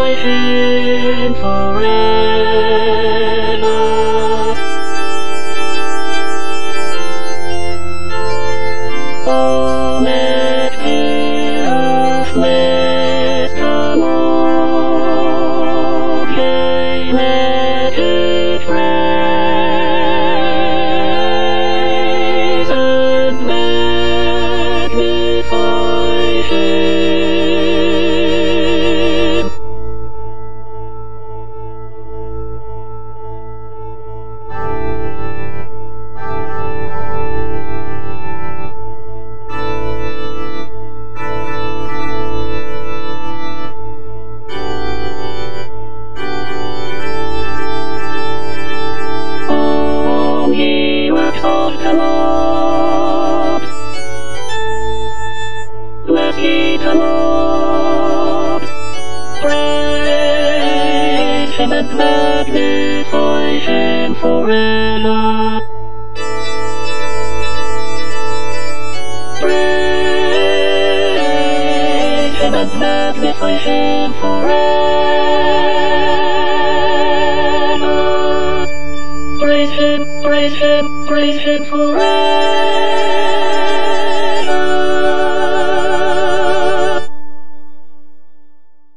him forever. O make dear of Mr. Yea, make it praise and magnify him. Oh, ye works of the Lord, bless ye the Lord, praise him and magnify him forever. Praise him and magnify him forever. Praise him, praise him, praise him forever.